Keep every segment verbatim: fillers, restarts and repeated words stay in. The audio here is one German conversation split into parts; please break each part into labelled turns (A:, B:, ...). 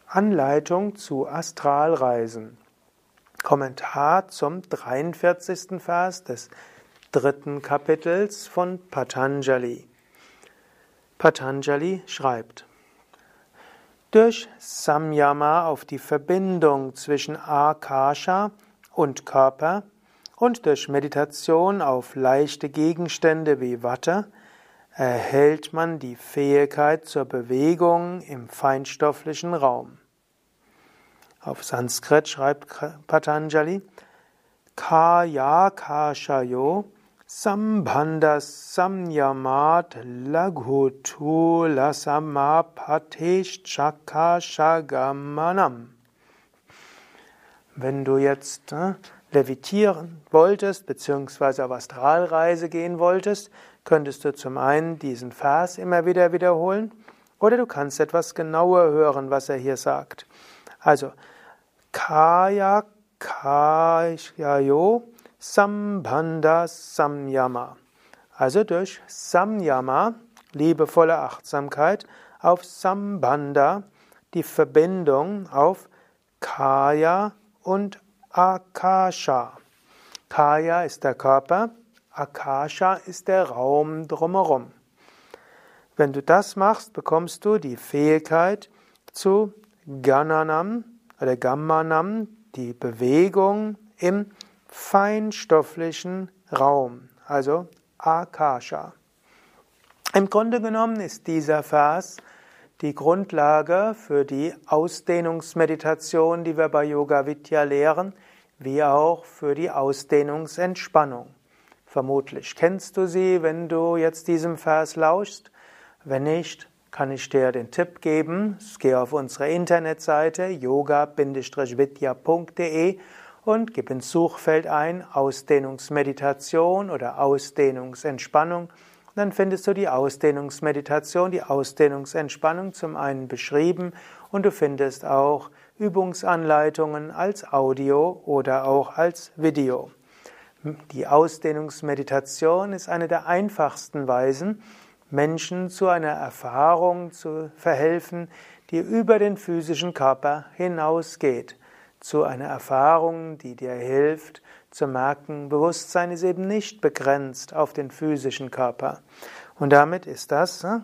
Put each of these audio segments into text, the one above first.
A: Anleitung zu Astralreisen. Kommentar zum dreiundvierzigsten Vers des dritten Kapitels von Patanjali. Patanjali schreibt: Durch Samyama auf die Verbindung zwischen Akasha und Körper und durch Meditation auf leichte Gegenstände wie Watte erhält man die Fähigkeit zur Bewegung im feinstofflichen Raum. Auf Sanskrit schreibt Patanjali: Kaya kashayo sambandhas samyamat laghutu lasamapateshchakashagamanam. Wenn du jetzt äh, levitieren wolltest, beziehungsweise auf Astralreise gehen wolltest, könntest du zum einen diesen Vers immer wieder wiederholen, oder du kannst etwas genauer hören, was er hier sagt. Also, Kaya Kashayo Sambandha Samyama. Also durch Samyama, liebevolle Achtsamkeit, auf Sambandha, die Verbindung auf Kaya und Akasha. Kaya ist der Körper, Akasha ist der Raum drumherum. Wenn du das machst, bekommst du die Fähigkeit zu Gananam oder Gamanam, die Bewegung im feinstofflichen Raum, also Akasha. Im Grunde genommen ist dieser Vers die Grundlage für die Ausdehnungsmeditation, die wir bei Yoga Vidya lehren, wie auch für die Ausdehnungsentspannung. Vermutlich kennst du sie, wenn du jetzt diesem Vers lauschst. Wenn nicht, kann ich dir den Tipp geben. Geh auf unsere Internetseite yoga vidya punkt de und gib ins Suchfeld ein Ausdehnungsmeditation oder Ausdehnungsentspannung. Dann findest du die Ausdehnungsmeditation, die Ausdehnungsentspannung zum einen beschrieben, und du findest auch Übungsanleitungen als Audio oder auch als Video. Die Ausdehnungsmeditation ist eine der einfachsten Weisen, Menschen zu einer Erfahrung zu verhelfen, die über den physischen Körper hinausgeht. Zu einer Erfahrung, die dir hilft, zu merken, Bewusstsein ist eben nicht begrenzt auf den physischen Körper. Und damit ist das äh,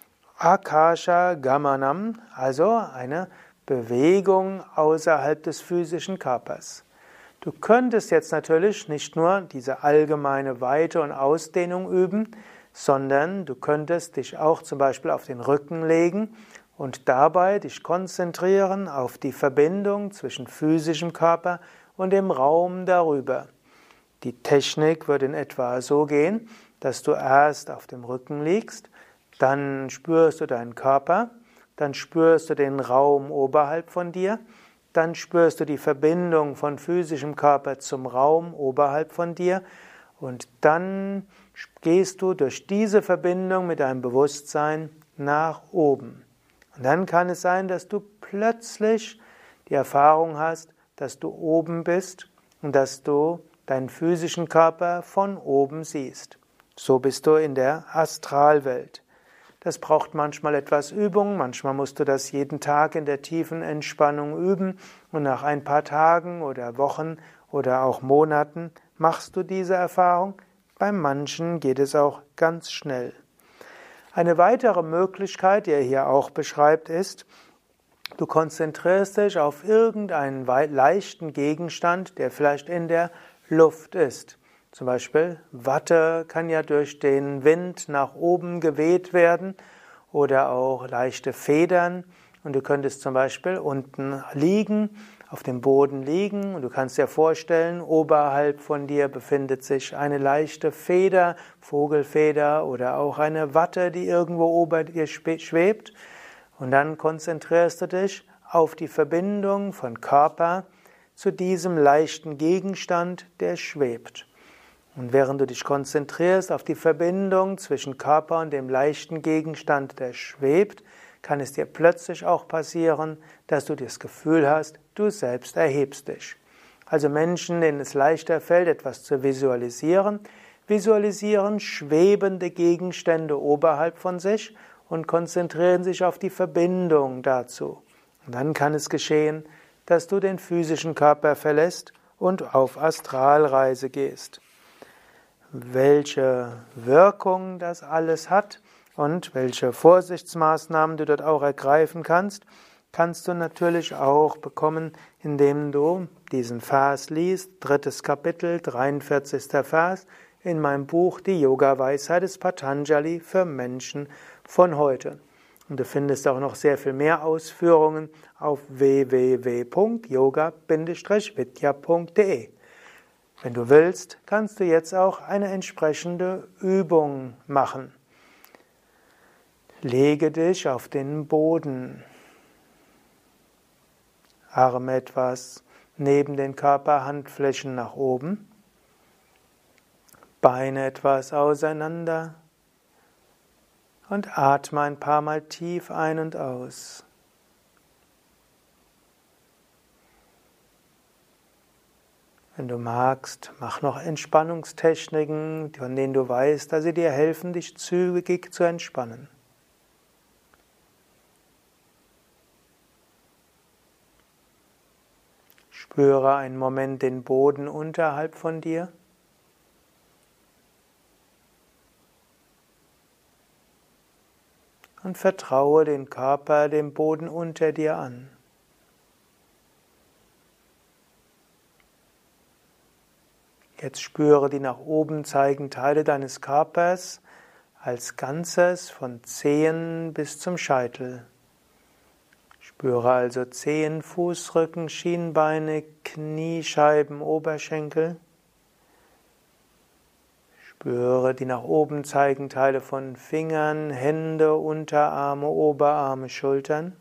A: Akasha Gamanam, also eine Bewegung außerhalb des physischen Körpers. Du könntest jetzt natürlich nicht nur diese allgemeine Weite und Ausdehnung üben, sondern du könntest dich auch zum Beispiel auf den Rücken legen und dabei dich konzentrieren auf die Verbindung zwischen physischem Körper und dem Raum darüber. Die Technik würde in etwa so gehen, dass du erst auf dem Rücken liegst, dann spürst du deinen Körper, dann spürst du den Raum oberhalb von dir, dann spürst du die Verbindung von physischem Körper zum Raum oberhalb von dir, und dann gehst du durch diese Verbindung mit deinem Bewusstsein nach oben. Und dann kann es sein, dass du plötzlich die Erfahrung hast, dass du oben bist und dass du deinen physischen Körper von oben siehst. So bist du in der Astralwelt. Das braucht manchmal etwas Übung, manchmal musst du das jeden Tag in der tiefen Entspannung üben, und nach ein paar Tagen oder Wochen oder auch Monaten machst du diese Erfahrung. Bei manchen geht es auch ganz schnell. Eine weitere Möglichkeit, die er hier auch beschreibt, ist, du konzentrierst dich auf irgendeinen leichten Gegenstand, der vielleicht in der Luft ist. Zum Beispiel Watte kann ja durch den Wind nach oben geweht werden, oder auch leichte Federn. Und du könntest zum Beispiel unten liegen, auf dem Boden liegen, und du kannst dir vorstellen, oberhalb von dir befindet sich eine leichte Feder, Vogelfeder oder auch eine Watte, die irgendwo ober dir schwebt. Und dann konzentrierst du dich auf die Verbindung von Körper zu diesem leichten Gegenstand, der schwebt. Und während du dich konzentrierst auf die Verbindung zwischen Körper und dem leichten Gegenstand, der schwebt, kann es dir plötzlich auch passieren, dass du das Gefühl hast, du selbst erhebst dich. Also Menschen, denen es leichter fällt, etwas zu visualisieren, visualisieren schwebende Gegenstände oberhalb von sich und konzentrieren sich auf die Verbindung dazu. Und dann kann es geschehen, dass du den physischen Körper verlässt und auf Astralreise gehst. Welche Wirkung das alles hat und welche Vorsichtsmaßnahmen du dort auch ergreifen kannst, kannst du natürlich auch bekommen, indem du diesen Vers liest, drittes Kapitel, dreiundvierzigster Vers, in meinem Buch Die Yoga-Weisheit des Patanjali für Menschen von heute. Und du findest auch noch sehr viel mehr Ausführungen auf w w w punkt yoga vidya punkt de. Wenn du willst, kannst du jetzt auch eine entsprechende Übung machen. Lege dich auf den Boden. Arme etwas neben den Körperhandflächen nach oben. Beine etwas auseinander. Und atme ein paar Mal tief ein und aus. Wenn du magst, mach noch Entspannungstechniken, von denen du weißt, dass sie dir helfen, dich zügig zu entspannen. Spüre einen Moment den Boden unterhalb von dir. Und vertraue den Körper dem Boden unter dir an. Jetzt spüre die nach oben zeigenden Teile deines Körpers als Ganzes von Zehen bis zum Scheitel. Spüre also Zehen, Fußrücken, Schienbeine, Kniescheiben, Oberschenkel. Spüre die nach oben zeigenden Teile von Fingern, Hände, Unterarme, Oberarme, Schultern.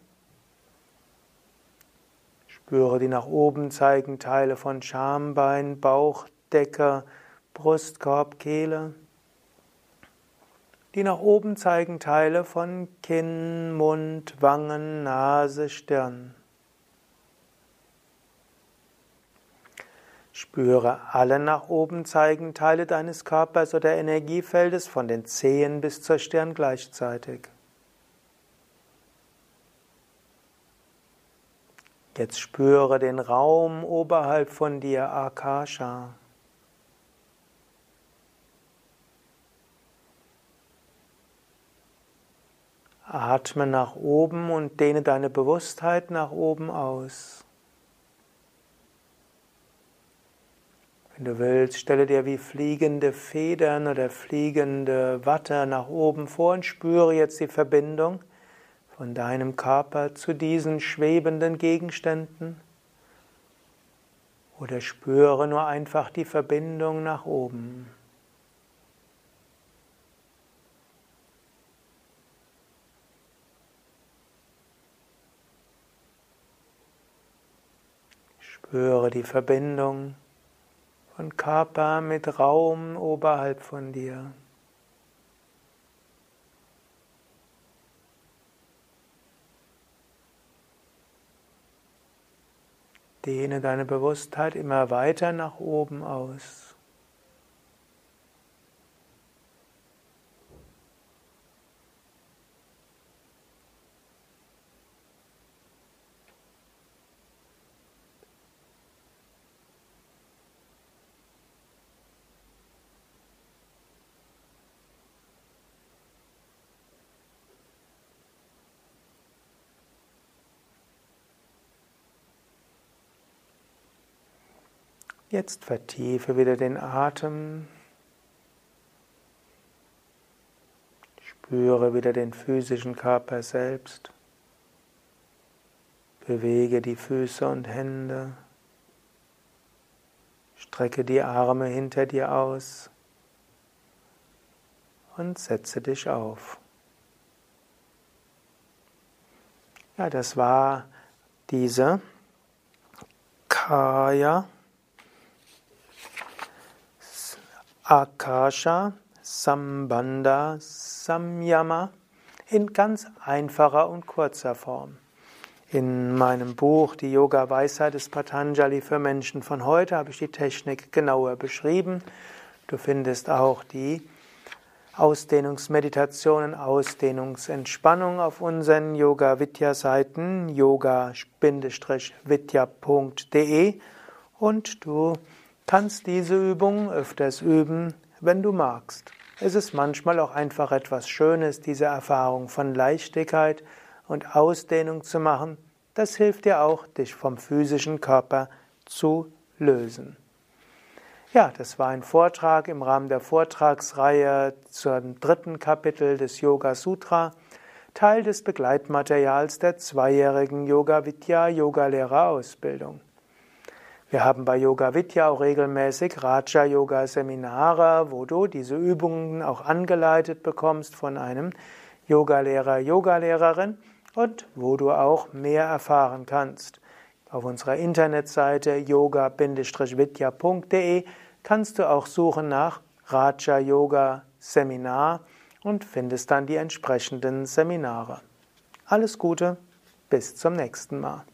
A: Spüre die nach oben zeigenden Teile von Schambein, Bauch, Decke, Brustkorb, Kehle. Die nach oben zeigen Teile von Kinn, Mund, Wangen, Nase, Stirn. Spüre alle nach oben zeigenden Teile deines Körpers oder Energiefeldes von den Zehen bis zur Stirn gleichzeitig. Jetzt spüre den Raum oberhalb von dir, Akasha. Atme nach oben und dehne deine Bewusstheit nach oben aus. Wenn du willst, stelle dir wie fliegende Federn oder fliegende Watte nach oben vor und spüre jetzt die Verbindung von deinem Körper zu diesen schwebenden Gegenständen. Oder spüre nur einfach die Verbindung nach oben. Spüre die Verbindung von Körper mit Raum oberhalb von dir. Dehne deine Bewusstheit immer weiter nach oben aus. Jetzt vertiefe wieder den Atem. Spüre wieder den physischen Körper selbst. Bewege die Füße und Hände. Strecke die Arme hinter dir aus und setze dich auf. Ja, das war diese Kaya Akasha Sambandha Samyama in ganz einfacher und kurzer Form. In meinem Buch Die Yoga-Weisheit des Patanjali für Menschen von heute habe ich die Technik genauer beschrieben. Du findest auch die Ausdehnungsmeditationen, Ausdehnungsentspannung auf unseren Yoga-Vidya-Seiten yoga-vidya punkt de und du kannst diese Übung öfters üben, wenn du magst. Es ist manchmal auch einfach etwas Schönes, diese Erfahrung von Leichtigkeit und Ausdehnung zu machen. Das hilft dir auch, dich vom physischen Körper zu lösen. Ja, das war ein Vortrag im Rahmen der Vortragsreihe zum dritten Kapitel des Yoga Sutra, Teil des Begleitmaterials der zweijährigen Yoga Vidya Yogalehrerausbildung. Wir haben bei Yoga Vidya auch regelmäßig Raja Yoga Seminare, wo du diese Übungen auch angeleitet bekommst von einem Yogalehrer, Yogalehrerin und wo du auch mehr erfahren kannst. Auf unserer Internetseite yoga vidya punkt de kannst du auch suchen nach Raja Yoga Seminar und findest dann die entsprechenden Seminare. Alles Gute, bis zum nächsten Mal.